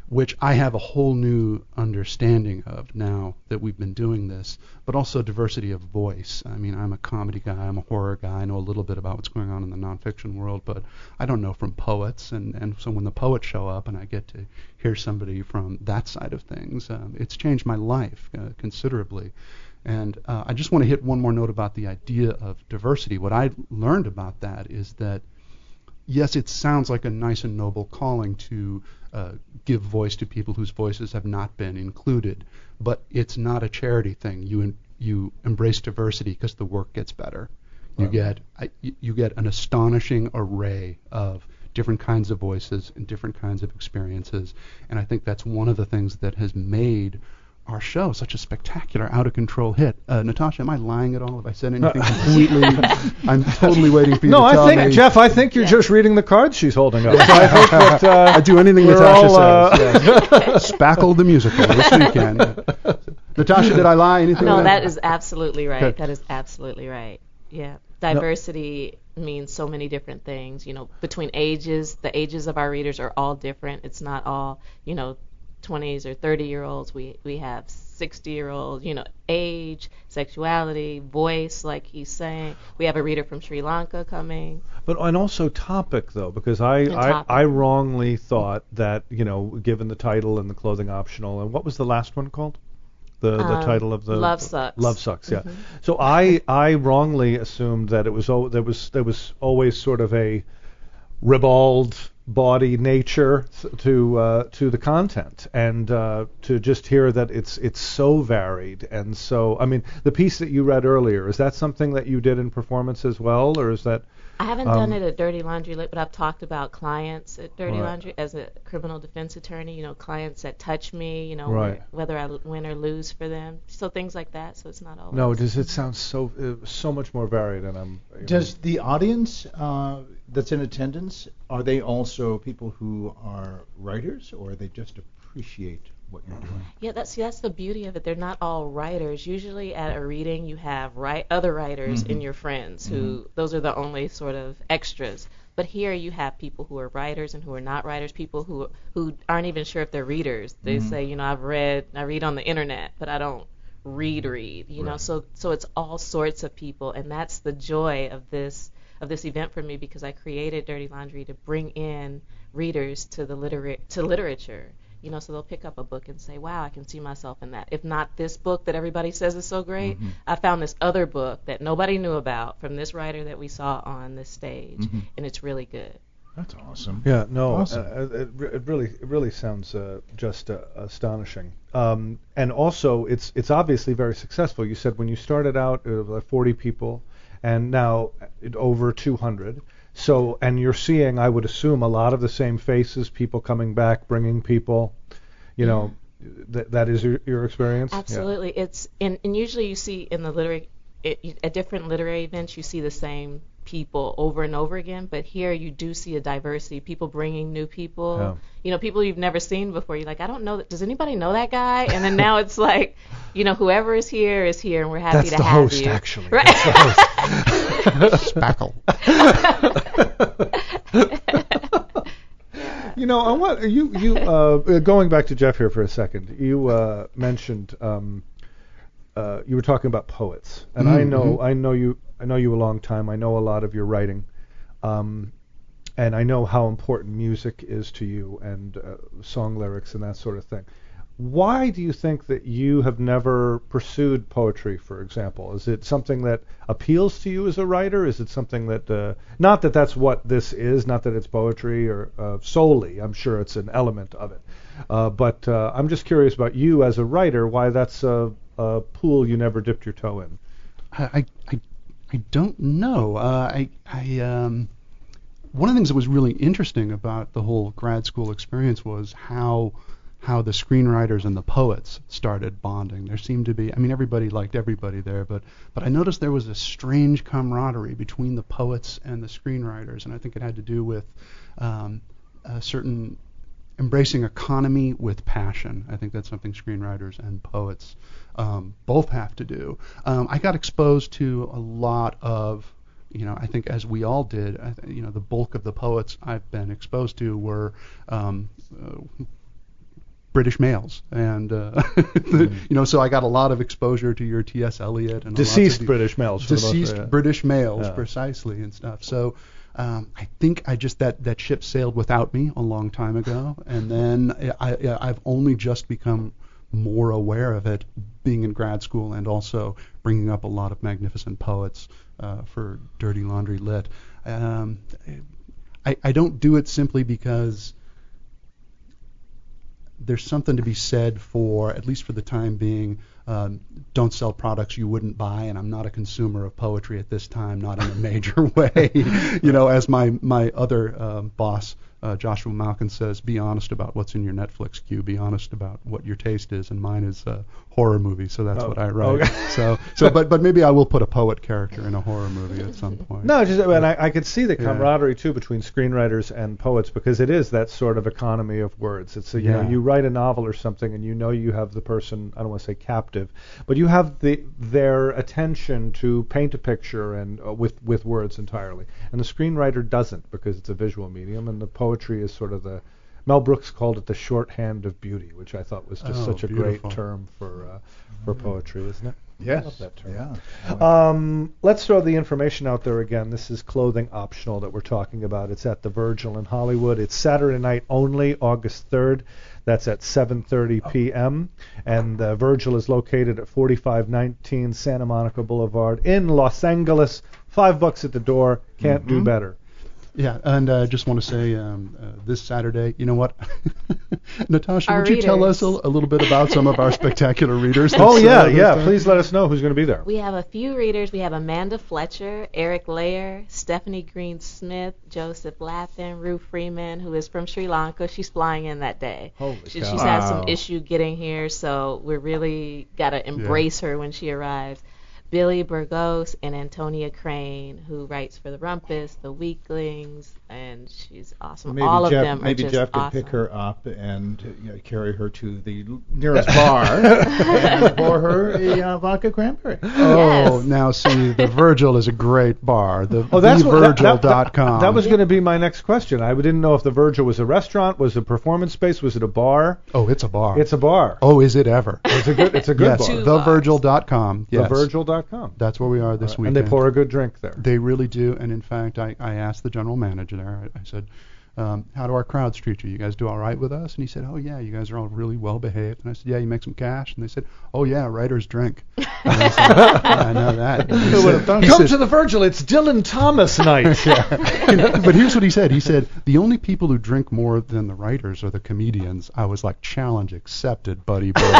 which I have a whole new understanding of now that we've been doing this, but also diversity of voice. I mean, I'm a comedy guy, I'm a horror guy, I know a little bit about what's going on in the nonfiction world, but I don't know from poets, and, and so when the poets show up and I get to hear somebody from that side of things, um, it's changed my life uh, considerably. And uh, I just want to hit one more note about the idea of diversity. What I learned about that is that, yes, it sounds like a nice and noble calling to uh, give voice to people whose voices have not been included, but it's not a charity thing. You in, you embrace diversity because the work gets better. You Right. get I, you get an astonishing array of different kinds of voices and different kinds of experiences, and I think that's one of the things that has made our show such a spectacular, out-of-control hit. Uh, Natasha, am I lying at all? Have I said anything completely? I'm totally waiting for you No, to I tell think me. Jeff. I think you're just reading the cards she's holding up. So I think that uh, I do anything we're Natasha all, uh, says. Yes. Spackle the musical this weekend. Natasha, did I lie? Anything? No, like that is absolutely right. Good. That is absolutely right. Yeah. Diversity means so many different things. You know, between ages, the ages of our readers are all different. It's not all, you know, twenties or thirty year olds. We we have sixty year olds, you know, age, sexuality, voice, like he's saying. We have a reader from Sri Lanka coming. But and also topic though, because I, And I topic. I wrongly thought that, you know, given the title and the clothing optional, and what was the last one called? The the Um, title of the Love Sucks. Love Sucks, yeah. Mhm. So I I wrongly assumed that it was o- there was there was always sort of a ribald body nature th- to uh, to the content, and uh, to just hear that it's it's so varied. And so I mean, the piece that you read earlier, is that something that you did in performance as well, or is that I haven't Um, done it at Dirty Laundry Lit, but I've talked about clients at Dirty Right. Laundry as a criminal defense attorney, you know, clients that touch me, you know, Right. whether I l- win or lose for them. So things like that. So it's not always. no? Does it sound so uh, so much more varied? And I'm you know, Does the audience uh, that's in attendance, are they also people who are writers, or they just appreciate what you're doing? Yeah, that's see, that's the beauty of it. They're not all writers. Usually at a reading, you have write other writers Mhm. and your friends who those are the only sort of extras. But here you have people who are writers and who are not writers. People who who aren't even sure if they're readers. They Mhm. say, you know, I've read, I read on the internet, but I don't read read. You know, Right. so so it's all sorts of people, and that's the joy of this of this event for me, because I created Dirty Laundry to bring in readers to the litera- to literature. You know, so they'll pick up a book and say, wow, I can see myself in that. If not this book that everybody says is so great, Mhm. I found this other book that nobody knew about from this writer that we saw on this stage, Mhm. and it's really good. That's awesome. Yeah, no, Awesome. uh, it, re- it really, it really sounds uh, just uh, astonishing. Um, and also, it's it's obviously very successful. You said when you started out, it was like forty people, and now it, over two hundred. So, and you're seeing, I would assume, a lot of the same faces, people coming back, bringing people. You know, that that is your, your experience. Yeah. Absolutely. It's and, and usually you see in the literary it, you- at different literary events you see the same people over and over again, but here you do see a diversity, people bringing new people. Yeah. You know, people you've never seen before. You're like, I don't know that. Does anybody know that guy? And then now it's like, you know, whoever is here is here, and we're happy That's to the have host, you. actually. Right. That's the host. Spackle. You know, I want you you uh, going back to Jeff here for a second. You uh, mentioned um, uh, you were talking about poets, and I Mhm, know mhm. I know you I know you a long time. I know a lot of your writing, um, and I know how important music is to you and uh, song lyrics and that sort of thing. Why do you think that you have never pursued poetry, for example? Is it something that appeals to you as a writer? Is it something that, uh, not that that's what this is, not that it's poetry or uh, solely, I'm sure it's an element of it. Uh, but uh, I'm just curious about you as a writer, why that's a, a pool you never dipped your toe in. I, I, I don't know. Uh, I, I, um, one of the things that was really interesting about the whole grad school experience was how how the screenwriters and the poets started bonding. There seemed to be, I mean, everybody liked everybody there, but but I noticed there was a strange camaraderie between the poets and the screenwriters, and I think it had to do with um, a certain embracing economy with passion. I think that's something screenwriters and poets um, both have to do. Um, I got exposed to a lot of, you know, I think as we all did, I th- you know, the bulk of the poets I've been exposed to were um, uh, British males, and uh, mm. you know, so I got a lot of exposure to your T S. Eliot and deceased British males, for deceased the most, yeah. British males, yeah. precisely, and stuff. So um, I think I just that that ship sailed without me a long time ago, and then I, I I've only just become more aware of it being in grad school and also bringing up a lot of magnificent poets uh, for Dirty Laundry Lit. Um, I I don't do it simply because there's something to be said for, at least for the time being, um, don't sell products you wouldn't buy, and I'm not a consumer of poetry at this time, not in a major way. You know, as my, my other um, boss, uh, Joshua Malkin, says, be honest about what's in your Netflix queue, be honest about what your taste is, and mine is uh, horror movies, so that's oh, what I write. Okay. So, so, but but maybe I will put a poet character in a horror movie at some point. No, just and I, I could see the Yeah. camaraderie too between screenwriters and poets, because it is that sort of economy of words. It's a, you Yeah. know, you write a novel or something and you know you have the person, I don't want to say captive, but you have the their attention to paint a picture and uh, with with words entirely. And the screenwriter doesn't, because it's a visual medium, and the poetry is sort of the Mel Brooks called it the shorthand of beauty, which I thought was just Oh, such a beautiful. great term for uh, for poetry, isn't it? Yes. I love that term. Yeah. Um, let's throw the information out there again. This is clothing optional that we're talking about. It's at the Virgil in Hollywood. It's Saturday night only, August third. That's at seven thirty p.m. And the Virgil is located at forty-five nineteen Santa Monica Boulevard in Los Angeles. Five bucks at the door. Can't Mm-hmm. do better. Yeah, and I uh, just want to say um, uh, this Saturday, you know what? Natasha, Our would you tell us readers. a, a little bit about some of our spectacular readers? Oh, that's, yeah, uh, yeah. this, uh, Please let us know who's going to be there. We have a few readers. We have Amanda Fletcher, Eric Layer, Stephanie Green Smith, Joseph Latham, Ruth Freeman, who is from Sri Lanka. She's flying in that day. Holy She, cow. she's had Wow. some issue getting here, so we really got to embrace her when she arrives. Billy Burgos and Antonia Crane, who writes for The Rumpus, The Weaklings, and she's awesome. Maybe All of Jeff, them are maybe just Jeff could awesome. pick her up and uh, you know, carry her to the l- nearest bar and pour her a uh, vodka cranberry. Oh, Yes. now see, the Virgil is a great bar. The Oh, that's what, that, Virgil that, dot com. that, that was going to be my next question. I didn't know if the Virgil was a restaurant, was it a performance space, was it a bar? Oh, it's a bar. It's a bar. Oh, is it ever? It's a good. It's a good yes, bar. Two the bars. Virgil dot com. Yes. the Virgil dot com. That's where we are this and weekend. they pour a good drink there. They really do. And in fact, I, I asked the general manager there, I, I said, um, how do our crowds treat you? You guys do all right with us? And he said, oh, yeah, you guys are all really well behaved. And I said, yeah, you make some cash? And they said, oh, yeah, writers drink. And I said, yeah, I know that. And he Who would have said- thunk he it? Come said- to the Virgil. It's Dylan Thomas night. But here's what he said. He said, the only people who drink more than the writers are the comedians. I was like, challenge accepted, buddy boy.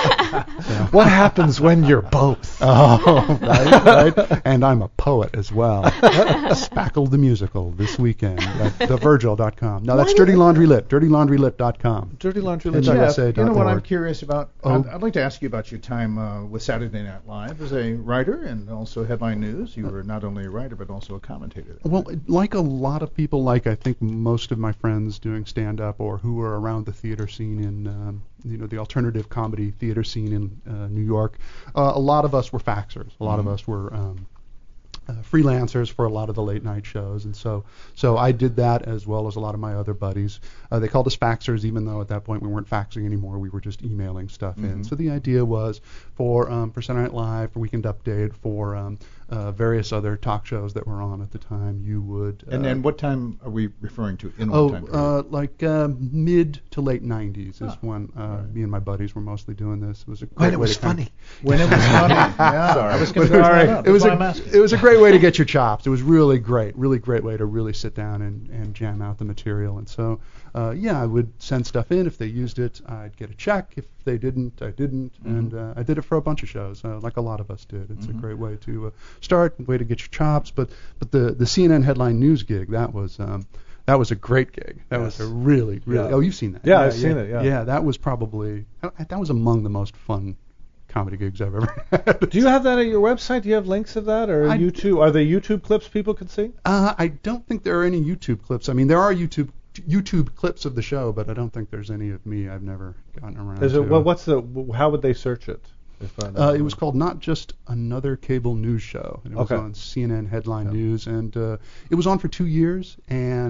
What happens when you're both? Oh, right, right. And I'm a poet as well. Spackle the musical this weekend at the Virgil dot com. No, that's Dirty Laundry Lit. Dirty Laundry Lit dot com. Dirty Laundry And Lit. Jeff, Jeff, you know what I'm org. curious about? Oh. I'd, I'd like to ask you about your time uh, with Saturday Night Live as a writer and also Headline News. You were not only a writer but also a commentator. Well, like a lot of people, like I think most of my friends doing stand-up or who are around the theater scene in, um, you know, the alternative comedy theater scene in uh, New York, uh, a lot of us were faxers. A lot Mm-hmm. of us were um, uh, freelancers for a lot of the late night shows, and so so I did that as well as a lot of my other buddies. Uh, they called us faxers, even though at that point we weren't faxing anymore. We were just emailing stuff Mm-hmm. in. So the idea was for um, for Saturday Night Live, for Weekend Update, for um, uh, various other talk shows that were on at the time, you would. And uh, then what time are we referring to in what Oh, time period? uh, like uh, mid to late nineties is Ah, when uh, right. me and my buddies were mostly doing this. It was a great When it way was to kind of- funny. When it was funny. Yeah, Sorry. I was going to But bring it was- that up. it was That's a why I'm asking. it was a great way to get your chops. It was really great, really great way to really sit down and, and jam out the material. And so, uh, yeah, I would send stuff in. If they used it, I'd get a check. If they didn't, I didn't. Mm-hmm. And uh, I did it for a bunch of shows, uh, like a lot of us did. It's Mhm. a great way to uh, start, way to get your chops. But but the the C N N headline news gig, that was. Um, That was a great gig. That Yes. was a really, really. Yeah. Oh, you've seen that? Yeah, I've seen it, yeah. Yeah, that was probably that was among the most fun comedy gigs I've ever had. Do you have that at your website? Do you have links of that, or I- YouTube? Are they YouTube clips people could see? Uh, I don't think there are any YouTube clips. I mean, there are YouTube YouTube clips of the show, but I don't think there's any of me. I've never gotten around Is to. it, well, what's the? How would they search it? If I Uh, it was called Not Just Another Cable News Show. And it was Okay. on C N N Headline News, and uh, it was on for two years. And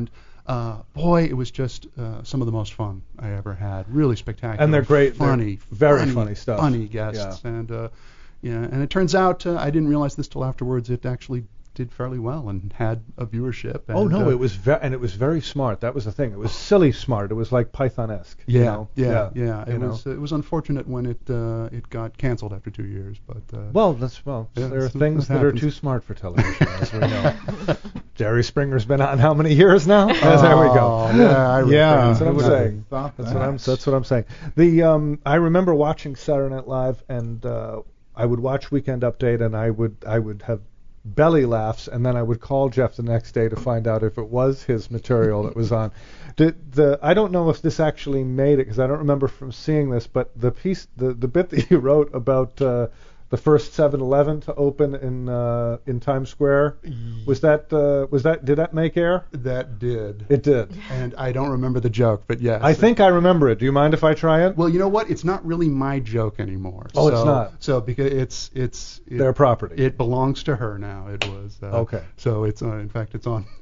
uh, boy, it was just uh, some of the most fun I ever had. Really spectacular. And they're great. Funny. They're very funny, funny stuff. Funny guests. Yeah. And, uh, yeah, and it turns out, uh, I didn't realize this till afterwards, it actually did fairly well and had a viewership. And, oh no, uh, it was ve- and it was very smart. That was the thing. It was silly smart. It was like Python-esque. Yeah, you know? yeah, yeah. you It know? was it was unfortunate when it uh, it got canceled after two years, but uh, Well, that's well. Yeah, there are that things that are happens. too smart for television, as we know. Jerry Springer's been on how many years now? there we go. Oh, yeah, I Yeah, That's what I'm who would have saying. thought That's that? what I'm. That's what I'm saying. The um, I remember watching Saturday Night Live, and uh, I would watch Weekend Update, and I would I would have belly laughs, and then I would call Jeff the next day to find out if it was his material that was on. Did the I don't know if this actually made it because I don't remember from seeing this, but the piece, the the bit that you wrote about uh, the first seven eleven to open in uh, in Times Square, was that uh, was that did that make air? that did. It did. And I don't remember the joke, but yes. I think I remember it. Do you mind if I try it? Well, you know what? It's not really my joke anymore. Oh, so, it's not. So because it's it's it, Their property. It belongs to her now. It was. Uh, Okay. So it's uh, in fact it's on.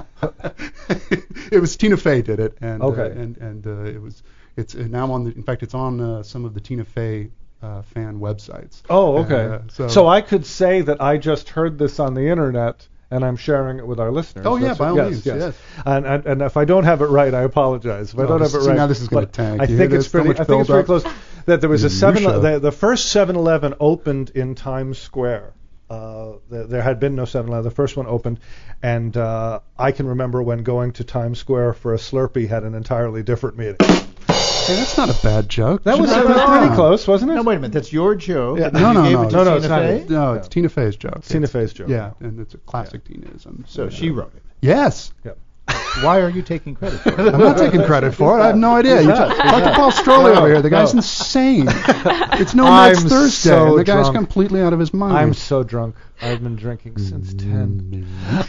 It was Tina Fey did it, and Okay. uh, and and uh, it was it's uh, now on the. In fact, it's on uh, some of the Tina Fey uh, fan websites. Oh, okay. Uh, so, so I could say that I just heard this on the internet and I'm sharing it with our listeners. Oh, yeah, That's by what- all yes, means, yes. yes. And, and and if I don't have it right, I apologize. If I Oh, don't this- have it see, right, now this is gonna but tank. I You think hear it's this? So pretty. much I think it's pretty build-up. close. That there was a You seven. show. The, the first seven eleven opened in Times Square. Uh, there, there had been no seven eleven. The first one opened, and uh, I can remember when going to Times Square for a Slurpee had an entirely different meaning. Hey, that's not a bad joke. That was, Should that was I- pretty close, wasn't it? No, wait a minute. That's your joke. Yeah. and then No, you no, gave no. it to No, no, Tina it's not. Fey? No, Yeah. it's Tina Fey's joke. Tina It's- Fey's joke. Yeah, and it's a classic Tina-ism. So Uh, she wrote it. Yes. Yep. Why are you taking credit for it? I'm not taking credit for it. I have no idea. You talk, talk to Paul Stroley over here. The guy's No. insane. It's no I'm Mets Thursday. so and the guy's drunk. completely out of his mind. I'm so drunk. I've been drinking since ten.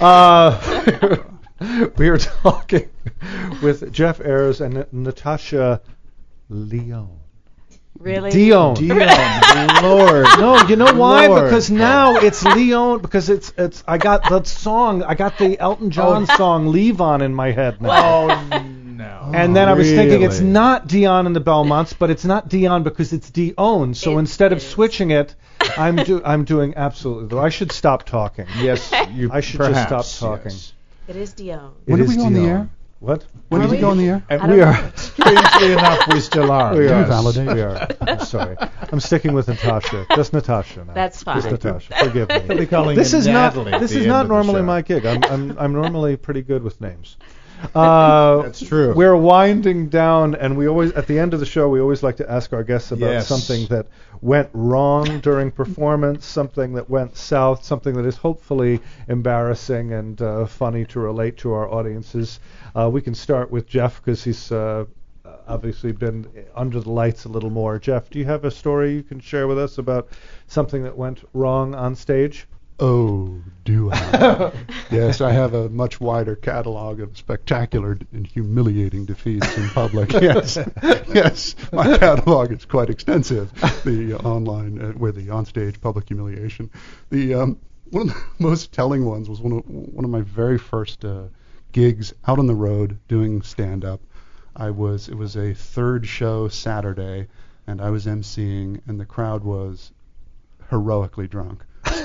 Uh, we are talking with Jeff Ayers and N- Natasha Leone. Really? Dion. Dion, Lord. No, you know why? Lord. Because now it's Leone. Because it's it's. I got the song. I got the Elton John song "Leave On" in my head now. Oh, no. And then I was thinking it's Really? not Dion and the Belmonts, but it's not Dion because it's Dion. So It instead of is. switching it, I'm do I'm doing absolutely. Though I should stop talking. Yes, you I should perhaps, just stop talking. yes. It is Dion. When It did we is go on the Dion. air? What? When Are did we we? go on the air? And I we don't are, know. strangely enough, we still are. We Can are. you validate? We are. I'm sorry. I'm sticking with Natasha. Just Natasha now. That's fine. Just Natasha. Forgive me. They'll be calling This you is not. Natalie at This the is end not of the normally show. my gig. I'm I'm I'm normally pretty good with names. Uh, That's true. We're winding down, and we always at the end of the show we always like to ask our guests about Yes. something that went wrong during performance, something that went south, something that is hopefully embarrassing and uh, funny to relate to our audiences. Uh, we can start with Jeff because he's uh, obviously been under the lights a little more. Jeff, do you have a story you can share with us about something that went wrong on stage? Oh, do I? Yes, I have a much wider catalog of spectacular and humiliating defeats in public. Yes, yes, my catalog is quite extensive. The uh, online, uh, with the onstage public humiliation. The um, one of the most telling ones was one of one of my very first uh, gigs out on the road doing stand-up. I was it was a third show Saturday, and I was emceeing, and the crowd was heroically drunk.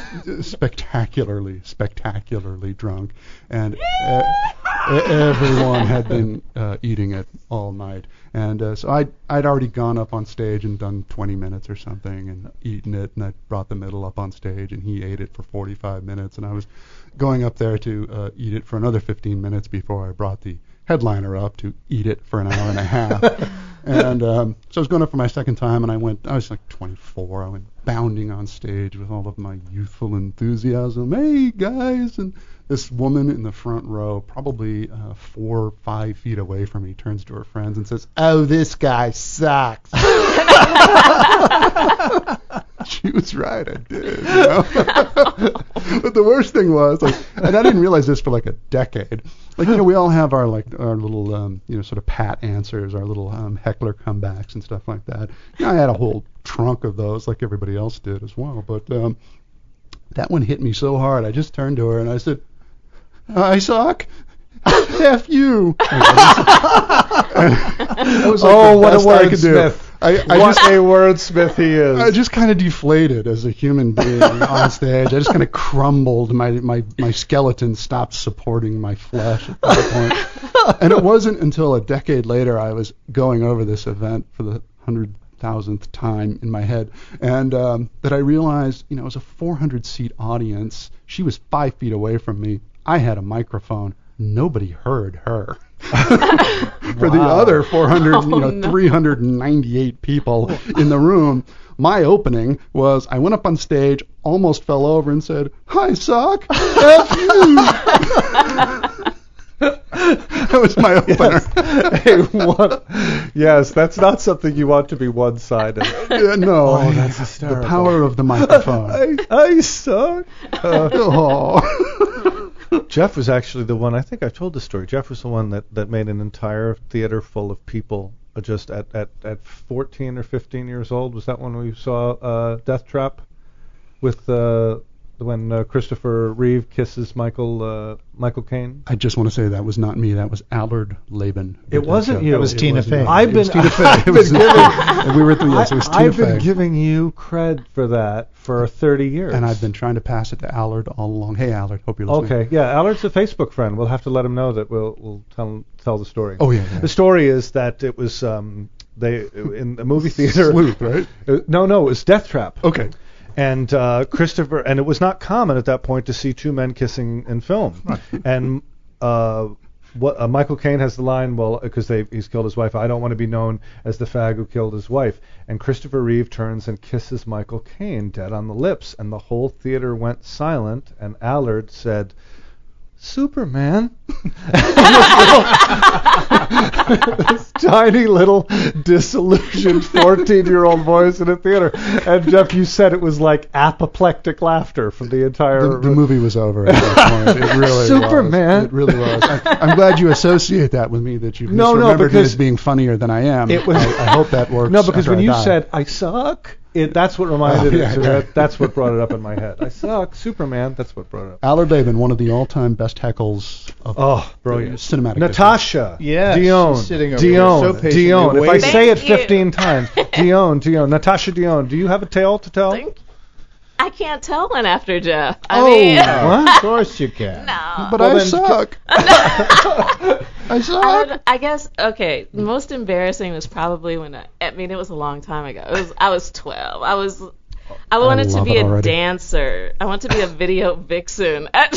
spectacularly, spectacularly drunk, and uh, everyone had been uh, eating it all night. And uh, so I'd, I'd already gone up on stage and done twenty minutes or something and eaten it, and I brought the middle up on stage, and he ate it for forty-five minutes, and I was going up there to uh, eat it for another fifteen minutes before I brought the headliner up to eat it for an hour and a half. And um, so I was going up for my second time, and I went, I was like twenty-four. I went bounding on stage with all of my youthful enthusiasm. Hey, guys. And this woman in the front row, probably uh, four or five feet away from me, turns to her friends and says, "Oh, this guy sucks." She was right, I did. You know? But the worst thing was, like, and I didn't realize this for like a decade. Like, you know, we all have our like our little, um, you know, sort of pat answers, our little um, heckler comebacks and stuff like that. You know, I had a whole trunk of those, like everybody else did as well. But um, that one hit me so hard. I just turned to her and I said, "I suck." F you. That was like Oh, the what a best I could do. wordsmith. I, I What just, a wordsmith he is. I just kind of deflated as a human being on stage. I just kind of crumbled. My, my my skeleton stopped supporting my flesh at that point. And it wasn't until a decade later I was going over this event for the hundred thousandth time in my head, and um, that I realized, you know, it was a four hundred seat audience. She was five feet away from me. I had a microphone. Nobody heard her. For the Wow. other four hundred, Oh, you know, no. three hundred ninety-eight people in the room, my opening was I went up on stage, almost fell over, and said, "Hi, sock, F you." That was my opener. Hey, what? Yes, that's not something you want to be one-sided. Yeah, no, Oh, that's hysterical. the power of the microphone. I, I suck. Uh, Oh. Jeff was actually the one, I think I've told the story. Jeff was the one that, that made an entire theater full of people uh, just at, at, at fourteen or fifteen years old. Was that when we saw uh, Death Trap? With uh, when uh, Christopher Reeve kisses Michael uh, Michael Caine? I just want to say that was not me. That was Allard Laban. It wasn't you. That was It Tina wasn't Fey. me. I've It was been- Tina Fey. I've It was been giving- we were th- yes, it was Tina I've been Fey. giving you cred for that for thirty years. And I've been trying to pass it to Allard all along. Hey, Allard, hope you're listening. Okay, yeah, Allard's a Facebook friend. We'll have to let him know that we'll we'll tell tell the story. Oh, yeah, yeah. The story is that it was um they in the movie theater. Sleuth, right? Uh, no, no, it was Death Trap. Okay. And uh, Christopher, and it was not common at that point to see two men kissing in film. And uh, what uh, Michael Caine has the line, well, because they he's killed his wife. I don't want to be known as the fag who killed his wife. And Christopher Reeve turns and kisses Michael Caine dead on the lips, and the whole theater went silent. And Allard said, "Superman." This tiny little disillusioned fourteen-year-old voice in a theater. And Jeff, you said it was like apoplectic laughter from the entire. The, the movie was over at that point. It really Superman. was. It really was. I, I'm glad you associate that with me, that you've No, no, misremembered me because as being funnier than I am. it was- I, I hope that works. No, because after when I you die. said "I suck," it that's what reminded Oh, it. yeah, So yeah. that, that's what brought it up in my head. I suck, Superman. That's what brought it up. Allard Laban, one of the all-time best heckles of Oh, brilliant! cinematic Natasha. Yes, Dion. she's sitting over Dion. here so patiently Dion. If I waiting. say it Thank you. fifteen times, Dion. Dion. Natasha Dion. Do you have a tale to tell? Think- I can't tell one after Jeff. I Oh, mean, Of course you can. no. But Well, I then- suck. I I, suck. don't- I guess okay. The most embarrassing was probably when I. I mean, it was a long time ago. It was. I was twelve. I was. I wanted to love be it a already. dancer. I wanted to be a video vixen at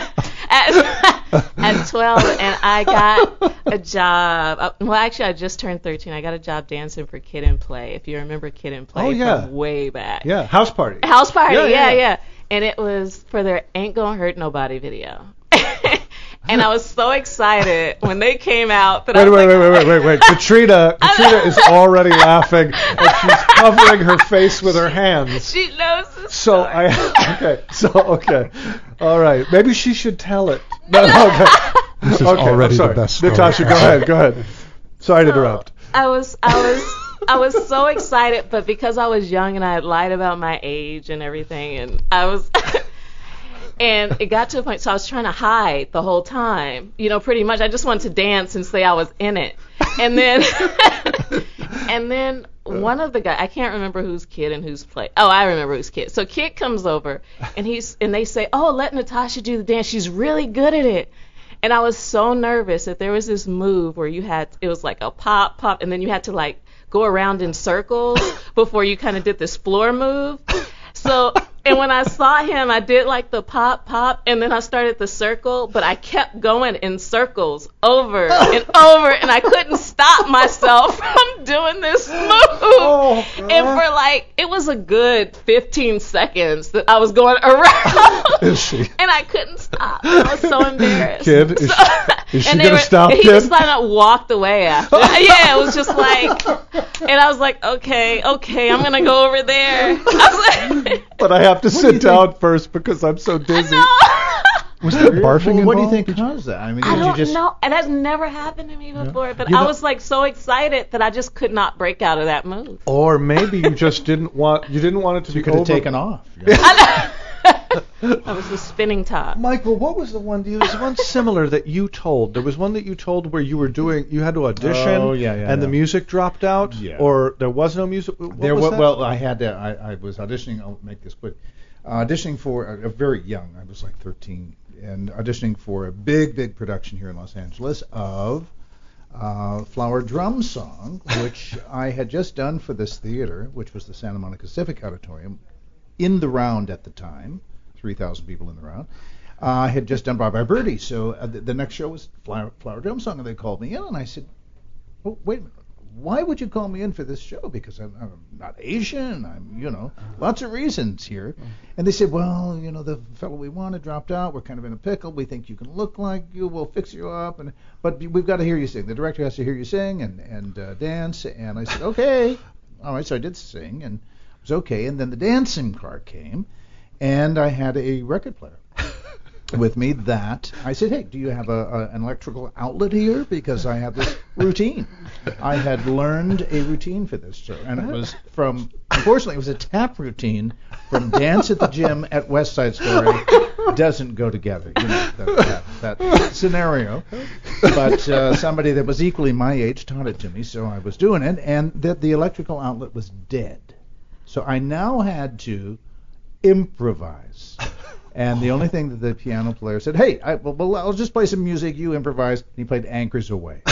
at, at twelve, and I got a job. uh, Well, actually, I just turned thirteen. I got a job dancing for Kid and Play. If you remember Kid and Play Oh, yeah. from way back. Yeah, house party. House party, Yeah, yeah, yeah. yeah, And it was for their Ain't Gonna Hurt Nobody video. And I was so excited when they came out that I Wait, was wait, like, wait, wait, wait, wait, wait. Katrina, Katrina is already laughing, and she's covering her face with her hands. she knows the So story. I okay. So okay. All right. Maybe she should tell it. No, no, okay. This is okay, I'm already the sorry. best story. Natasha, go ahead. Go ahead. Sorry to interrupt. I was, I was, I was so excited, but because I was young and I had lied about my age and everything, and I was, and it got to a point, so I was trying to hide the whole time, you know, pretty much. I just wanted to dance and say I was in it, and then, and then one of the guys, I can't remember who's Kid and who's Play. Oh, I remember who's Kid. So Kid comes over, and he's, and they say, "Oh, let Natasha do the dance. She's really good at it." And I was so nervous that there was this move where you had, it was like a pop, pop, and then you had to like go around in circles before you kind of did this floor move. So, and when I saw him, I did like the pop, pop, and then I started the circle, but I kept going in circles over and over, and I couldn't stop myself from doing this move. Oh, and for like, it was a good fifteen seconds that I was going around. Is she? And I couldn't stop. I was so embarrassed. Kid, is So- she, is she and they gonna were- stop, He Kid? just kind of walked away after. Yeah, it was just like, and I was like, okay, okay, I'm gonna go over there. I was like, But I have to sit down first because I'm so dizzy. no. Was there barfing Well, what do you involved? think Did you- caused that? I mean, I did don't you just know, and that's never happened to me before. But You I know- was like so excited that I just could not break out of that move. Or maybe you just didn't want you didn't want it to you be could have over. taken off? I was the spinning top. Michael, what was the one? There was one similar that you told. There was one that you told where you were doing, you had to audition, Oh, yeah, yeah, and the yeah. music dropped out, Yeah. or there was no music. What There was wa- that? well, I had to, I, I was auditioning. I'll make this quick. Uh, auditioning for a, a very young. I was like thirteen, and auditioning for a big, big production here in Los Angeles of uh, Flower Drum Song, which I had just done for this theater, which was the Santa Monica Civic Auditorium, in the round at the time, three thousand people in the round. Uh, I had just done Bye Bye Birdie, so uh, the, the next show was Flower, Flower Drum Song, and they called me in, and I said, oh, wait a minute. Why would you call me in for this show? Because I'm, I'm not Asian. I'm, you know, lots of reasons here. And they said, well, you know, the fellow we wanted dropped out. We're kind of in a pickle. We think you can look like you. We'll fix you up. And but we've got to hear you sing. The director has to hear you sing and and uh, dance. And I said, okay. All right. So I did sing, and it was okay. And then the dancing part came, and I had a record player with me that I said, hey, do you have a, a an electrical outlet here? Because I have this routine. I had learned a routine for this show, and it was from, unfortunately, it was a tap routine from Dance at the Gym at West Side Story. Doesn't go together, you know, that, that, that scenario. But uh, somebody that was equally my age taught it to me, so I was doing it, and that the electrical outlet was dead. So I now had to improvise. And the only thing that the piano player said, hey, I, well, well, I'll just play some music, you improvise. And he played Anchors Away.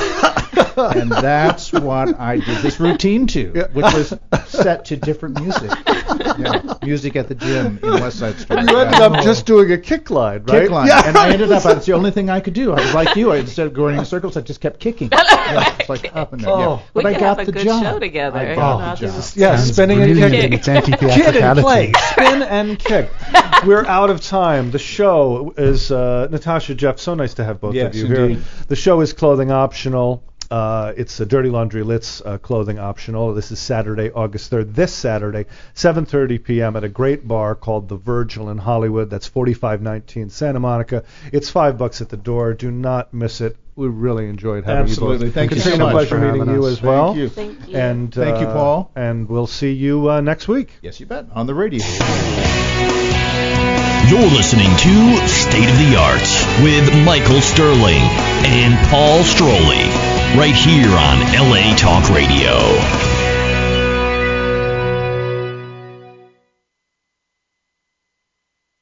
And that's what I did this routine to, Yeah. which was set to different music. Yeah, music at the gym in West Side Story. And you ended up just doing a kick line, right? Kick line. Yeah. And I ended up, it's the only thing I could do. I was like you. I, instead of going in circles, I just kept kicking. Yeah, it's like up and down. Yeah. Oh. But We I could got have a the good job. show together. I You got know, the this job. is- Yeah, Sounds spinning and brilliant. kicking. It's anti-theatricality. Kid and play, spin and kick. We're out of time. The show is uh, Natasha, Jeff. So nice to have both Yes, of you indeed. here. The show is clothing optional. Uh, it's a Dirty Laundry Lit's uh, clothing optional. This is Saturday, August third. This Saturday, seven thirty p.m. at a great bar called The Virgil in Hollywood. That's forty-five nineteen Santa Monica. It's five bucks at the door. Do not miss it. We really enjoyed having Absolutely. you both. Thank you so Katrina, much pleasure for meeting having you us. as well. Thank you. Thank you. And Thank you, uh, Paul. And we'll see you uh, next week. Yes, you bet. On the radio. You're listening to State of the Arts with Michael Sterling and Paul Stroley, right here on L A Talk Radio.